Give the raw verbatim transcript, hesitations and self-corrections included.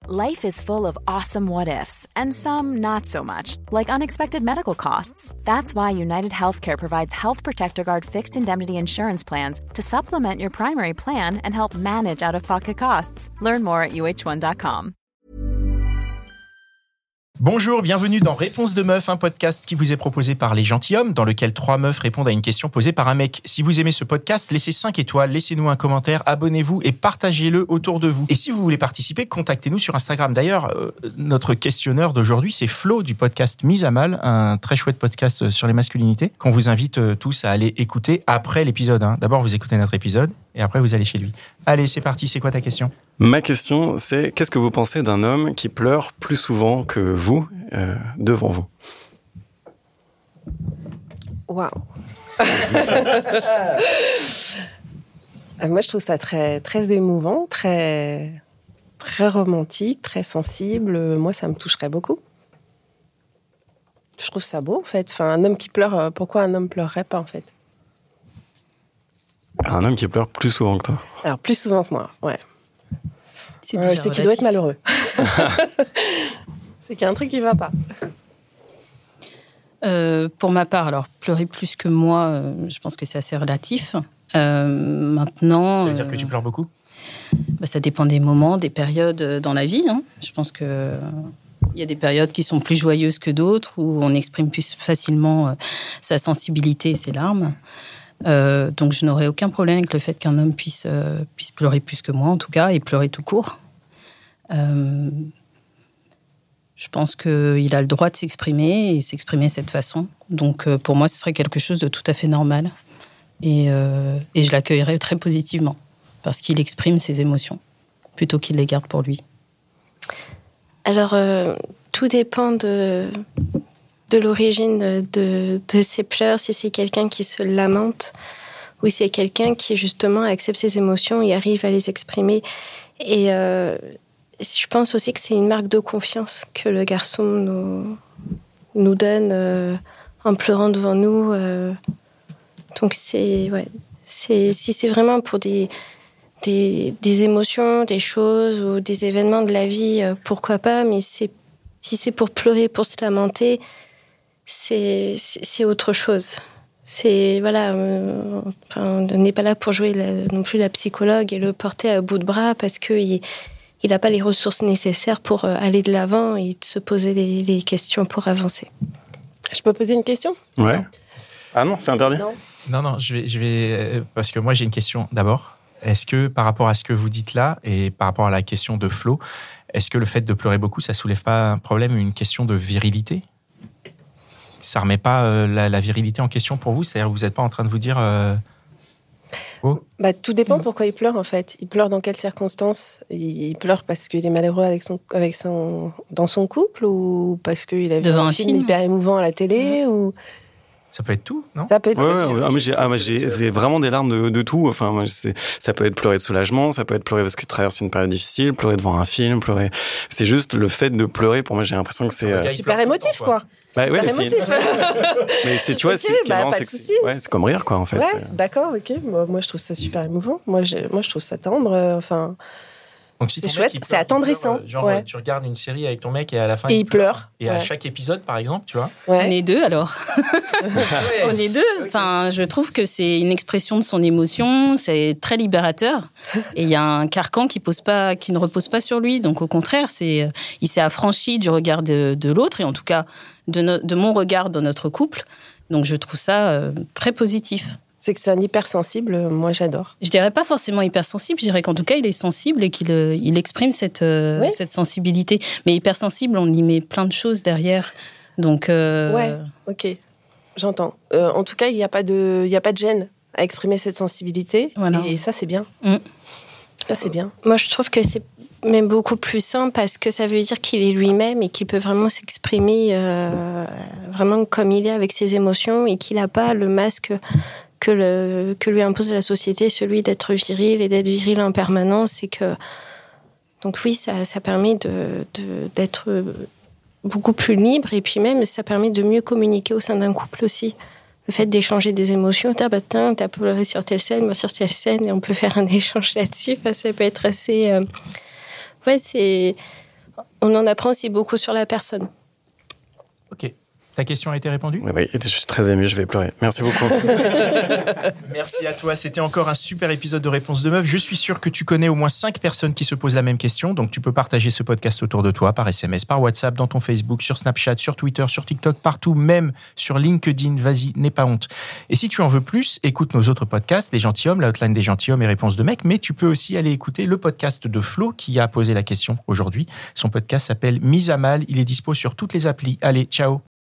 Life is full of awesome what-ifs, and some not so much, like unexpected medical costs. That's why United Healthcare provides Health Protector Guard fixed indemnity insurance plans to supplement your primary plan and help manage out-of-pocket costs. Learn more at U H one dot com. Bonjour, bienvenue dans Réponse de Meuf, un podcast qui vous est proposé par Les Gentilhommes, dans lequel trois meufs répondent à une question posée par un mec. Si vous aimez ce podcast, laissez cinq étoiles, laissez-nous un commentaire, abonnez-vous et partagez-le autour de vous. Et si vous voulez participer, contactez-nous sur Instagram. D'ailleurs, euh, notre questionneur d'aujourd'hui, c'est Flo du podcast Mise à Mal, un très chouette podcast sur les masculinités, qu'on vous invite euh, tous à aller écouter après l'épisode. Hein. D'abord, vous écoutez notre épisode et après, vous allez chez lui. Allez, c'est parti, c'est quoi ta question ? Ma question, c'est qu'est-ce que vous pensez d'un homme qui pleure plus souvent que vous, euh, devant vous ? Waouh. Moi, je trouve ça très, très émouvant, très, très romantique, très sensible. Moi, ça me toucherait beaucoup. Je trouve ça beau, en fait. Enfin, un homme qui pleure, pourquoi un homme pleurerait pas, en fait ? Un homme qui pleure plus souvent que toi ? Alors, plus souvent que moi, ouais. C'est, euh, c'est qu'il doit être malheureux. C'est qu'il y a un truc qui ne va pas. Euh, pour ma part, alors pleurer plus que moi, euh, je pense que c'est assez relatif. Euh, maintenant, ça veut dire que tu pleures beaucoup ? bah, ça dépend des moments, des périodes dans la vie. Hein. Je pense que euh, il y a des périodes qui sont plus joyeuses que d'autres, où on exprime plus facilement euh, sa sensibilité et ses larmes. Euh, donc je n'aurais aucun problème avec le fait qu'un homme puisse, euh, puisse pleurer plus que moi, en tout cas, et pleurer tout court. Euh, je pense qu'il a le droit de s'exprimer et s'exprimer de cette façon. Donc euh, pour moi, ce serait quelque chose de tout à fait normal. Et, euh, et je l'accueillerais très positivement, parce qu'il exprime ses émotions, plutôt qu'il les garde pour lui. Alors, euh, tout dépend de... de l'origine de, de ses pleurs, si c'est quelqu'un qui se lamente ou si c'est quelqu'un qui, justement, accepte ses émotions et arrive à les exprimer. Et euh, je pense aussi que c'est une marque de confiance que le garçon nous, nous donne euh, en pleurant devant nous. Euh. Donc, c'est, ouais, c'est, si c'est vraiment pour des, des, des émotions, des choses ou des événements de la vie, euh, pourquoi pas, mais c'est, si c'est pour pleurer, pour se lamenter, C'est, c'est, c'est autre chose. C'est, voilà, euh, enfin, on n'est pas là pour jouer la, non plus la psychologue et le porter à bout de bras parce qu'il il n'a pas les ressources nécessaires pour aller de l'avant et se poser les, les questions pour avancer. Je peux poser une question ? Ouais. Ah non, c'est interdit ? Non. Non, non, je vais, je vais... Parce que moi, j'ai une question d'abord. Est-ce que, par rapport à ce que vous dites là, et par rapport à la question de Flo, est-ce que le fait de pleurer beaucoup, ça ne soulève pas un problème, une question de virilité ? Ça ne remet pas euh, la, la virilité en question pour vous ? C'est-à-dire que vous n'êtes pas en train de vous dire... Euh... Oh. Bah, tout dépend pourquoi il pleure, en fait. Il pleure dans quelles circonstances ? Il, il pleure parce qu'il est malheureux avec son, avec son, dans son couple ou parce qu'il a vu un, un film, film hyper émouvant à la télé mmh. ou... Ça peut être tout, non ? Ça peut être ouais, tout. Ouais, ouais. Ah, mais j'ai, ah, moi, j'ai, j'ai vraiment des larmes de, de tout. Enfin, moi, c'est, ça peut être pleurer de soulagement, ça peut être pleurer parce que tu traverses une période difficile, pleurer devant un film, pleurer... C'est juste le fait de pleurer, pour moi, j'ai l'impression que c'est... Euh... Super émotif, quoi. Bah, super ouais, émotif. C'est... mais c'est, tu vois, okay, c'est ce qui bah, est marrant, pas c'est de que souci. c'est... Ouais, c'est comme rire, quoi, en fait. Ouais, c'est... d'accord, ok. Moi, moi, je trouve ça super émouvant. Moi, j'ai... moi je trouve ça tendre. Euh, enfin... Donc, si c'est chouette, pleure, c'est attendrissant. Pleure, genre, ouais. tu regardes une série avec ton mec et à la fin, et il, il pleure. pleure. Et ouais. à chaque épisode, par exemple, tu vois. Ouais. On est deux, alors. On est deux. Enfin, je trouve que c'est une expression de son émotion, c'est très libérateur. Et il y a un carcan qui, pose pas, qui ne repose pas sur lui. Donc, au contraire, c'est, il s'est affranchi du regard de, de l'autre, et en tout cas, de, no, de mon regard dans notre couple. Donc, je trouve ça euh, très positif. C'est que c'est un hypersensible, moi j'adore. Je dirais pas forcément hypersensible, je dirais qu'en tout cas il est sensible et qu'il euh, il exprime cette, euh, oui. cette sensibilité. Mais hypersensible, on y met plein de choses derrière. Donc, euh... ouais, ok, j'entends. Euh, en tout cas, il n'y a pas de, il y a pas de gêne à exprimer cette sensibilité. Voilà. Et ça, c'est bien. Mm. Ça, c'est bien. Moi, je trouve que c'est même beaucoup plus simple parce que ça veut dire qu'il est lui-même et qu'il peut vraiment s'exprimer euh, vraiment comme il est avec ses émotions et qu'il n'a pas le masque que, le, que lui impose la société, celui d'être viril et d'être viril en permanence. Et que... Donc oui, ça, ça permet de, de, d'être beaucoup plus libre et puis même, ça permet de mieux communiquer au sein d'un couple aussi. Le fait d'échanger des émotions, t'as bah, t'as pleuré sur telle scène, moi sur telle scène, et on peut faire un échange là-dessus. Enfin, ça peut être assez... Euh... Ouais, c'est... on en apprend aussi beaucoup sur la personne. Ok. Ta question a été répondue ? Oui, oui, je suis très ému, je vais pleurer. Merci beaucoup. Merci à toi. C'était encore un super épisode de Réponse de Meuf. Je suis sûr que tu connais au moins cinq personnes qui se posent la même question. Donc, tu peux partager ce podcast autour de toi par S M S, par WhatsApp, dans ton Facebook, sur Snapchat, sur Twitter, sur TikTok, partout, même sur LinkedIn. Vas-y, n'aie pas honte. Et si tu en veux plus, écoute nos autres podcasts, Les Gentilshommes, la hotline des gentilshommes et Réponse de Mec. Mais tu peux aussi aller écouter le podcast de Flo qui a posé la question aujourd'hui. Son podcast s'appelle Mise à mal. Il est dispo sur toutes les applis. Allez, ciao.